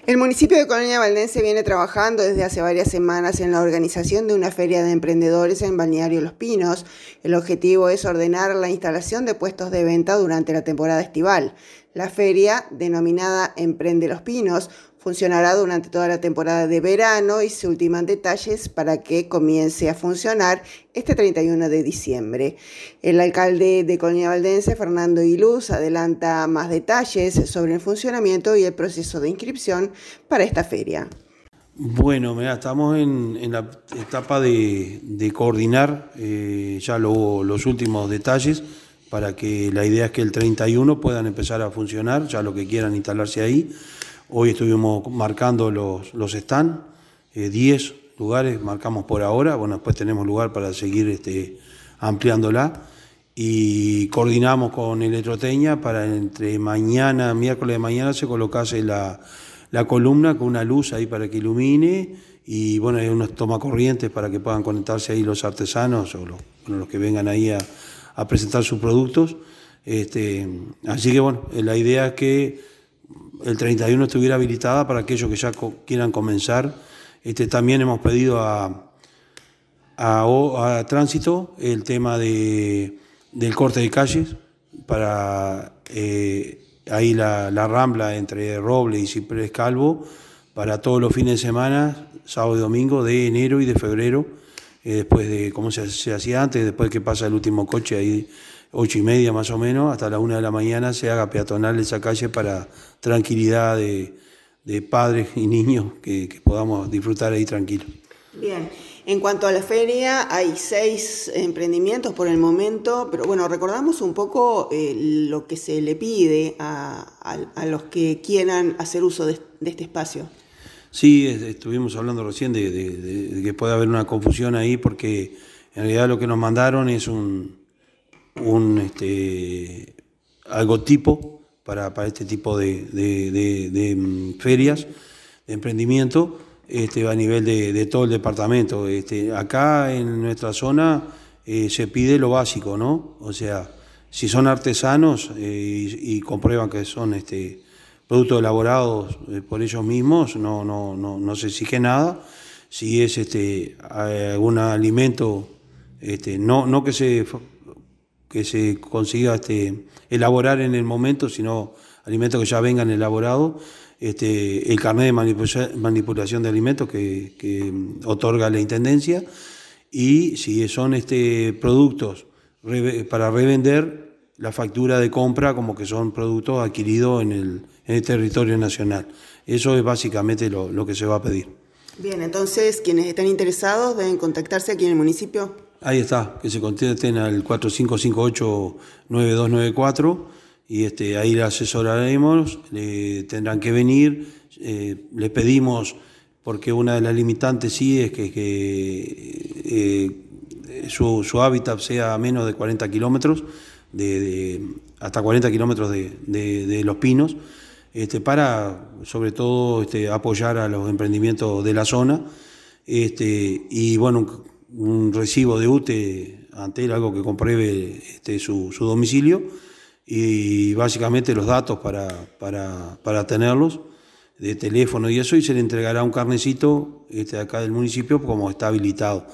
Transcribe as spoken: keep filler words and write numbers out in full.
El municipio de Colonia Valdense viene trabajando desde hace varias semanas en la organización de una feria de emprendedores en Balneario Los Pinos. El objetivo es ordenar la instalación de puestos de venta durante la temporada estival. La feria, denominada Emprende Los Pinos, funcionará durante toda la temporada de verano y se ultiman detalles para que comience a funcionar este treinta y uno de diciembre. El alcalde de Colonia Valdense, Fernando Iluz, adelanta más detalles sobre el funcionamiento y el proceso de inscripción para esta feria. Bueno, mira, estamos en, en la etapa de, de coordinar eh, ya lo, los últimos detalles para que la idea es que el treinta y uno puedan empezar a funcionar, ya lo que quieran instalarse ahí. Hoy estuvimos marcando los, los stands, eh, diez lugares marcamos por ahora, bueno, después tenemos lugar para seguir este, ampliándola y coordinamos con Electroteña para entre mañana, miércoles de mañana se colocase la, la columna con una luz ahí para que ilumine y bueno, hay unos tomacorrientes para que puedan conectarse ahí los artesanos o los, bueno, los que vengan ahí a, a presentar sus productos. Este, así que bueno, la idea es que el treinta y uno estuviera habilitada para aquellos que ya quieran comenzar. Este, también hemos pedido a, a, a Tránsito el tema de, del corte de calles para eh, ahí la, la rambla entre Roble y Ciprés Calvo para todos los fines de semana, sábado y domingo de enero y de febrero, eh, después de como se, se hacía antes, después que pasa el último coche ahí ocho y media más o menos, hasta la una de la mañana se haga peatonal esa calle para tranquilidad de, de padres y niños, que, que podamos disfrutar ahí tranquilos. Bien, en cuanto a la feria, hay seis emprendimientos por el momento, pero bueno, recordamos un poco eh, lo que se le pide a, a, a los que quieran hacer uso de, de este espacio. Sí, estuvimos hablando recién de, de, de, de que puede haber una confusión ahí, porque en realidad lo que nos mandaron es un... un este, algo tipo para, para este tipo de, de, de, de ferias de emprendimiento este, a nivel de, de todo el departamento. Este, acá en nuestra zona eh, se pide lo básico, ¿no? O sea, si son artesanos eh, y, y comprueban que son este, productos elaborados eh, por ellos mismos, no, no, no, no se exige nada. Si es este, algún alimento, este, no, no que se... que se consiga este, elaborar en el momento, sino alimentos que ya vengan elaborados, este, el carnet de manipula manipulación de alimentos que, que otorga la Intendencia, y si son este, productos re para revender, la factura de compra como que son productos adquiridos en el, en el territorio nacional. Eso es básicamente lo, lo que se va a pedir. Bien, entonces quienes estén interesados deben contactarse aquí en el municipio. Ahí está, que se contacten al cuatro cinco cinco ocho nueve dos nueve cuatro y este, ahí le asesoraremos, le tendrán que venir, eh, le pedimos, porque una de las limitantes sí es que, que eh, su, su hábitat sea a menos de cuarenta kilómetros, de, de, hasta cuarenta kilómetros de, de, de Los Pinos, este, para sobre todo este, apoyar a los emprendimientos de la zona, este, y bueno, un recibo de U T E ante él, algo que compruebe este, su, su domicilio y básicamente los datos para, para, para tenerlos, de teléfono y eso, y se le entregará un carnecito este, acá del municipio como está habilitado.